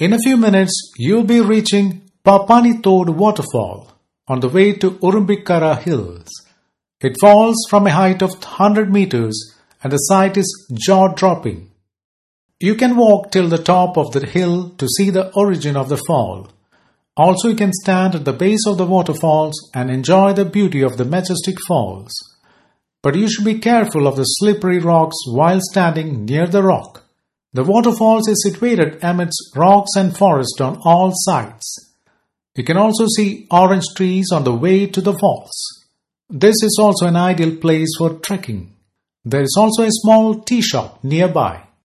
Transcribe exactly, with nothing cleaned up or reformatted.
In a few minutes, you'll be reaching Papanitod Waterfall on the way to Urumbikara Hills. It falls from a height of one hundred meters and the sight is jaw-dropping. You can walk till the top of the hill to see the origin of the fall. Also, you can stand at the base of the waterfalls and enjoy the beauty of the majestic falls. But you should be careful of the slippery rocks while standing near the rock. The waterfalls is situated amidst rocks and forest on all sides. You can also see orange trees on the way to the falls. This is also an ideal place for trekking. There is also a small tea shop nearby.